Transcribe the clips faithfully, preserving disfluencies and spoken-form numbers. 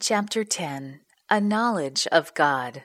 Chapter ten. A Knowledge of God.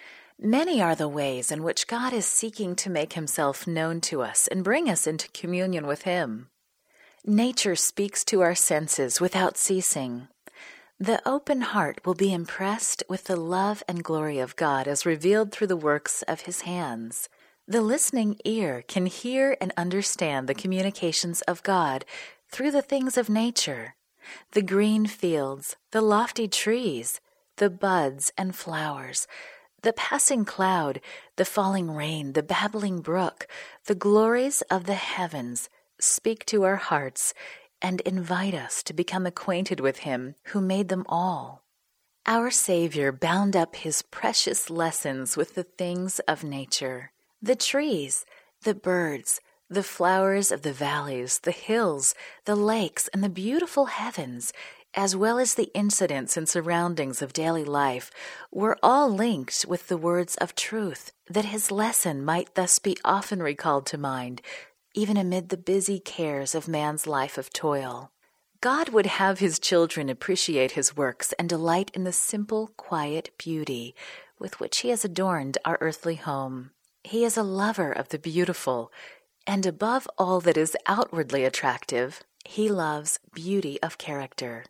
Many are the ways in which God is seeking to make himself known to us and bring us into communion with him. Nature speaks to our senses without ceasing. The open heart will be impressed with the love and glory of God as revealed through the works of his hands. The listening ear can hear and understand the communications of God through the things of nature, the green fields, the lofty trees, the buds and flowers, the passing cloud, the falling rain, the babbling brook, the glories of the heavens speak to our hearts and invite us to become acquainted with him who made them all. Our Savior bound up his precious lessons with the things of nature, the trees, the birds, the flowers of the valleys, the hills, the lakes, and the beautiful heavens, as well as the incidents and surroundings of daily life, were all linked with the words of truth, that his lesson might thus be often recalled to mind, even amid the busy cares of man's life of toil. God would have his children appreciate his works and delight in the simple, quiet beauty with which he has adorned our earthly home. He is a lover of the beautiful, and above all that is outwardly attractive, he loves beauty of character.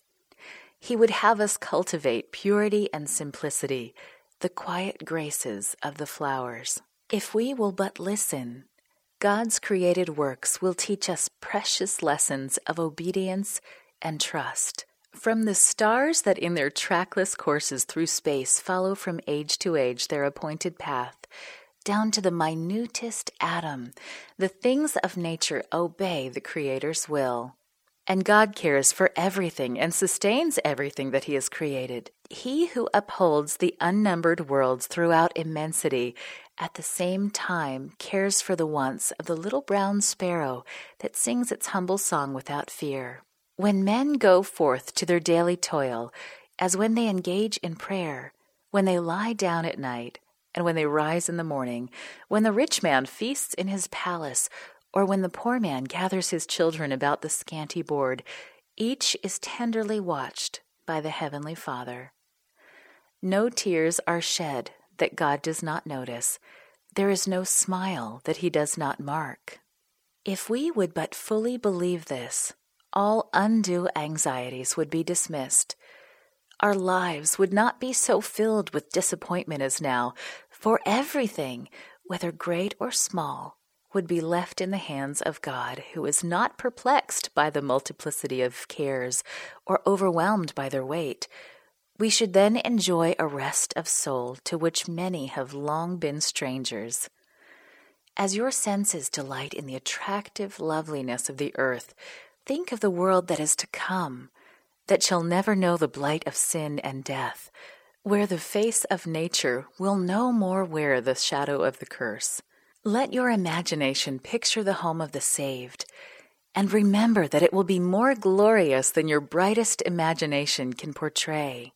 He would have us cultivate purity and simplicity, the quiet graces of the flowers. If we will but listen, God's created works will teach us precious lessons of obedience and trust. From the stars that in their trackless courses through space follow from age to age their appointed path, down to the minutest atom, the things of nature obey the Creator's will. And God cares for everything and sustains everything that he has created. He who upholds the unnumbered worlds throughout immensity at the same time cares for the wants of the little brown sparrow that sings its humble song without fear. When men go forth to their daily toil, as when they engage in prayer, when they lie down at night, and when they rise in the morning, when the rich man feasts in his palace, or when the poor man gathers his children about the scanty board, each is tenderly watched by the Heavenly Father. No tears are shed that God does not notice. There is no smile that he does not mark. If we would but fully believe this, all undue anxieties would be dismissed. Our lives would not be so filled with disappointment as now, for everything, whether great or small, would be left in the hands of God, who is not perplexed by the multiplicity of cares or overwhelmed by their weight. We should then enjoy a rest of soul to which many have long been strangers. As your senses delight in the attractive loveliness of the earth, think of the world that is to come, that shall never know the blight of sin and death, where the face of nature will no more wear the shadow of the curse. Let your imagination picture the home of the saved, and remember that it will be more glorious than your brightest imagination can portray.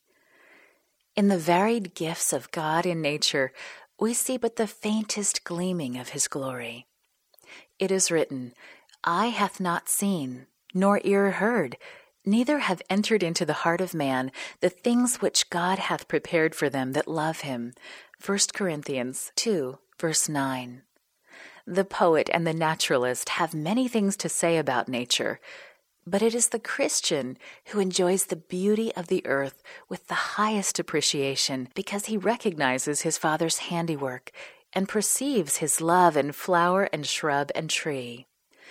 In the varied gifts of God in nature, we see but the faintest gleaming of his glory. It is written, "Eye hath not seen, nor ear heard, neither have entered into the heart of man the things which God hath prepared for them that love him." First Corinthians two, verse nine. The poet and the naturalist have many things to say about nature, but it is the Christian who enjoys the beauty of the earth with the highest appreciation because he recognizes his Father's handiwork and perceives his love in flower and shrub and tree.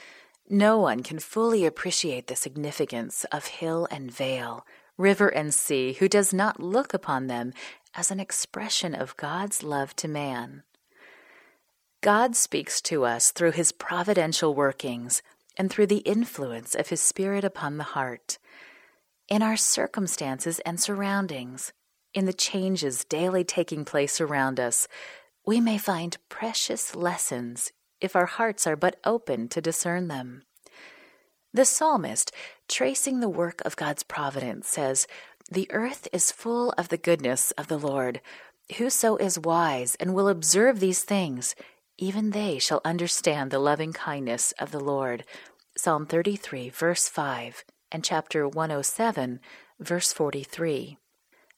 No one can fully appreciate the significance of hill and vale, river and sea, who does not look upon them as an expression of God's love to man. God speaks to us through his providential workings and through the influence of his Spirit upon the heart. In our circumstances and surroundings, in the changes daily taking place around us, we may find precious lessons if our hearts are but open to discern them. The psalmist, tracing the work of God's providence, says, "The earth is full of the goodness of the Lord. Whoso is wise and will observe these things, even they shall understand the loving kindness of the Lord." Psalm thirty-three, verse five, and chapter one oh seven, verse forty-three.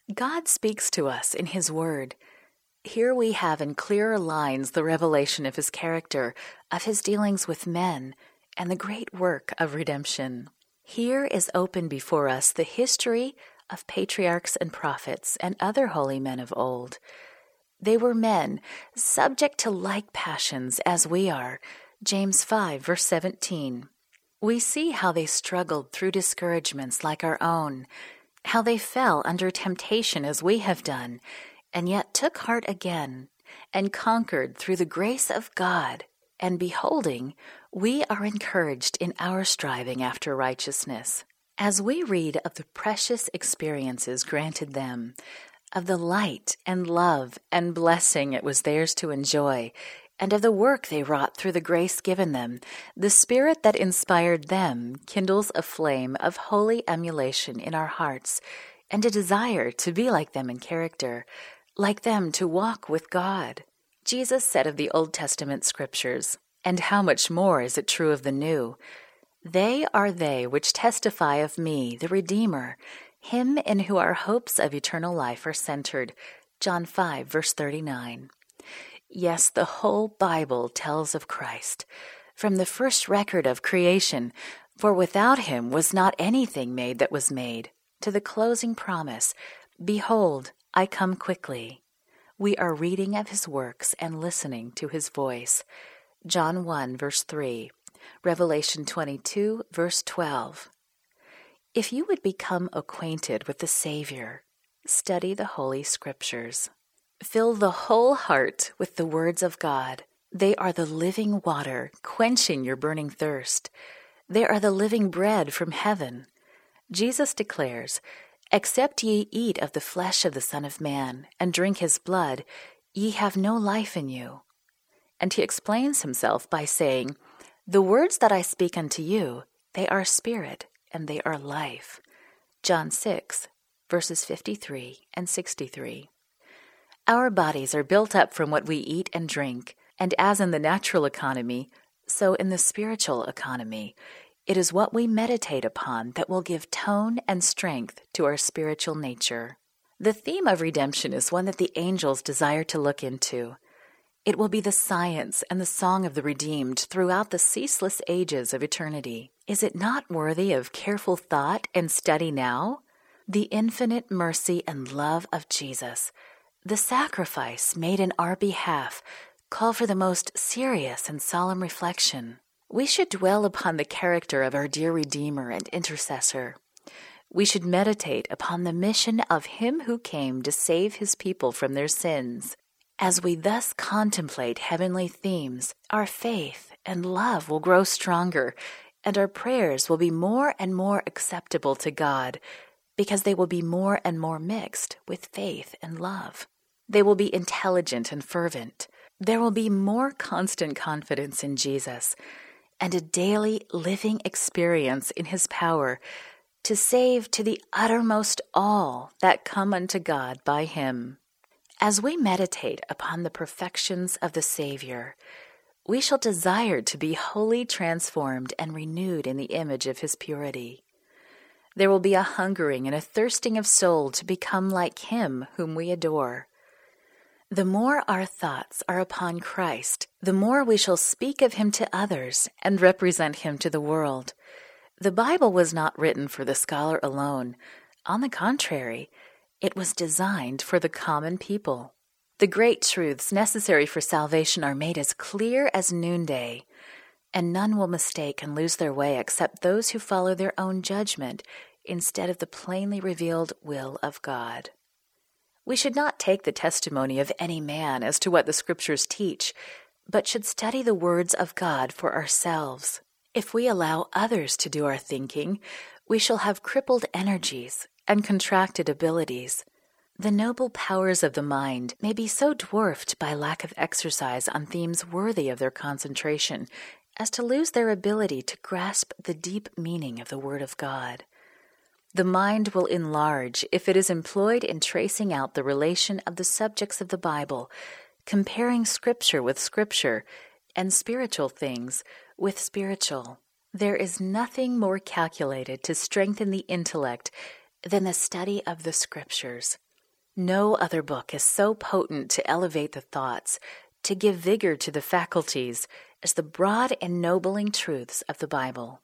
God speaks to us in His Word. Here we have in clearer lines the revelation of His character, of His dealings with men, and the great work of redemption. Here is open before us the history of patriarchs and prophets and other holy men of old. They were men, subject to like passions as we are. James five, verse seventeen. We see how they struggled through discouragements like our own, how they fell under temptation as we have done, and yet took heart again, and conquered through the grace of God. And beholding, we are encouraged in our striving after righteousness. As we read of the precious experiences granted them, of the light and love and blessing it was theirs to enjoy, and of the work they wrought through the grace given them, the Spirit that inspired them kindles a flame of holy emulation in our hearts, and a desire to be like them in character, like them to walk with God. Jesus said of the Old Testament Scriptures, and how much more is it true of the New, "They are they which testify of me, the Redeemer, Him in whom our hopes of eternal life are centered." John five, verse thirty-nine. Yes, the whole Bible tells of Christ, from the first record of creation, for without Him was not anything made that was made, to the closing promise, "Behold, I come quickly." We are reading of His works and listening to His voice. John one, verse three, Revelation twenty-two, verse twelve. If you would become acquainted with the Savior, study the Holy Scriptures. Fill the whole heart with the words of God. They are the living water, quenching your burning thirst. They are the living bread from heaven. Jesus declares, "Except ye eat of the flesh of the Son of Man, and drink His blood, ye have no life in you." And He explains Himself by saying, "The words that I speak unto you, they are spirit, and they are life." John six, verses fifty-three and sixty-three. Our bodies are built up from what we eat and drink, and as in the natural economy, so in the spiritual economy, it is what we meditate upon that will give tone and strength to our spiritual nature. The theme of redemption is one that the angels desire to look into. It will be the science and the song of the redeemed throughout the ceaseless ages of eternity. Is it not worthy of careful thought and study now? The infinite mercy and love of Jesus, the sacrifice made in our behalf, call for the most serious and solemn reflection. We should dwell upon the character of our dear Redeemer and Intercessor. We should meditate upon the mission of Him who came to save His people from their sins. As we thus contemplate heavenly themes, our faith and love will grow stronger, and our prayers will be more and more acceptable to God, because they will be more and more mixed with faith and love. They will be intelligent and fervent. There will be more constant confidence in Jesus, and a daily living experience in His power to save to the uttermost all that come unto God by Him. As we meditate upon the perfections of the Savior, we shall desire to be wholly transformed and renewed in the image of His purity. There will be a hungering and a thirsting of soul to become like Him whom we adore. The more our thoughts are upon Christ, the more we shall speak of Him to others and represent Him to the world. The Bible was not written for the scholar alone. On the contrary, it was designed for the common people. The great truths necessary for salvation are made as clear as noonday, and none will mistake and lose their way except those who follow their own judgment instead of the plainly revealed will of God. We should not take the testimony of any man as to what the Scriptures teach, but should study the words of God for ourselves. If we allow others to do our thinking, we shall have crippled energies and contracted abilities. The noble powers of the mind may be so dwarfed by lack of exercise on themes worthy of their concentration as to lose their ability to grasp the deep meaning of the Word of God. The mind will enlarge if it is employed in tracing out the relation of the subjects of the Bible, comparing Scripture with Scripture, and spiritual things with spiritual. There is nothing more calculated to strengthen the intellect than the study of the Scriptures. No other book is so potent to elevate the thoughts, to give vigor to the faculties, as the broad ennobling truths of the Bible.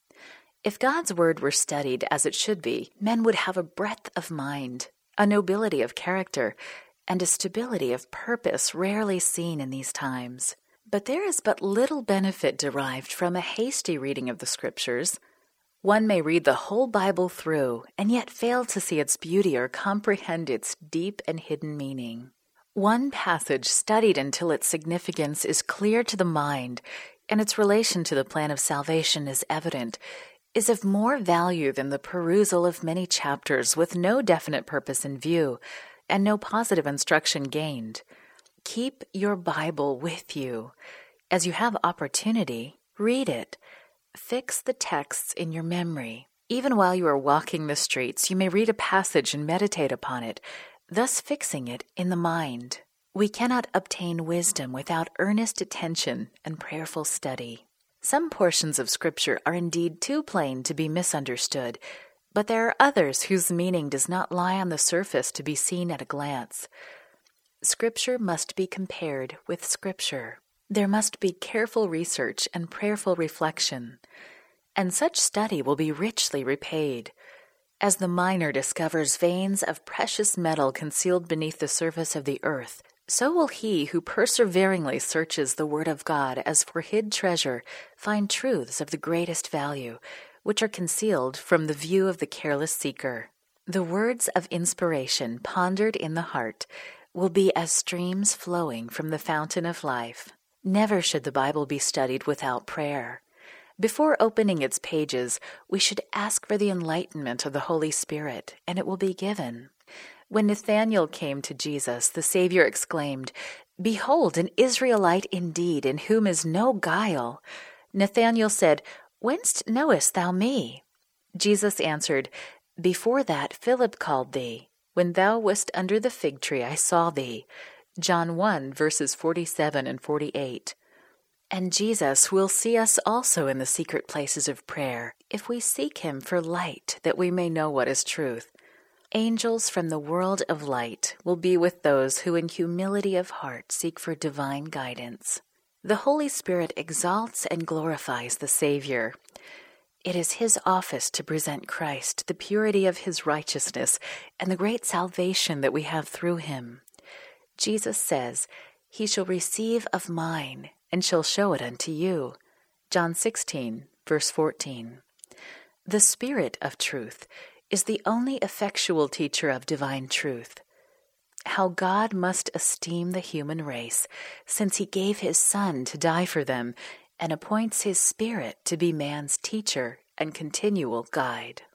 If God's Word were studied as it should be, men would have a breadth of mind, a nobility of character, and a stability of purpose rarely seen in these times. But there is but little benefit derived from a hasty reading of the Scriptures. One may read the whole Bible through and yet fail to see its beauty or comprehend its deep and hidden meaning. One passage studied until its significance is clear to the mind and its relation to the plan of salvation is evident, is of more value than the perusal of many chapters with no definite purpose in view and no positive instruction gained. Keep your Bible with you. As you have opportunity, read it. Fix the texts in your memory. Even while you are walking the streets, you may read a passage and meditate upon it, thus fixing it in the mind. We cannot obtain wisdom without earnest attention and prayerful study. Some portions of Scripture are indeed too plain to be misunderstood, but there are others whose meaning does not lie on the surface to be seen at a glance. Scripture must be compared with Scripture. There must be careful research and prayerful reflection, and such study will be richly repaid. As the miner discovers veins of precious metal concealed beneath the surface of the earth, so will he who perseveringly searches the Word of God as for hid treasure find truths of the greatest value, which are concealed from the view of the careless seeker. The words of inspiration pondered in the heart will be as streams flowing from the fountain of life. Never should the Bible be studied without prayer. Before opening its pages, we should ask for the enlightenment of the Holy Spirit, and it will be given. When Nathanael came to Jesus, the Savior exclaimed, "Behold, an Israelite indeed, in whom is no guile." Nathanael said, "Whence knowest thou me?" Jesus answered, "Before that Philip called thee, when thou wast under the fig tree, I saw thee." John one, verses forty-seven and forty-eight. And Jesus will see us also in the secret places of prayer, if we seek him for light, that we may know what is truth. Angels from the world of light will be with those who in humility of heart seek for divine guidance. The Holy Spirit exalts and glorifies the Savior. It is his office to present Christ, the purity of his righteousness, and the great salvation that we have through him. Jesus says, "He shall receive of mine, and shall show it unto you." John sixteen, verse fourteen. The Spirit of truth is the only effectual teacher of divine truth. How God must esteem the human race, since he gave his Son to die for them, and appoints his Spirit to be man's teacher and continual guide.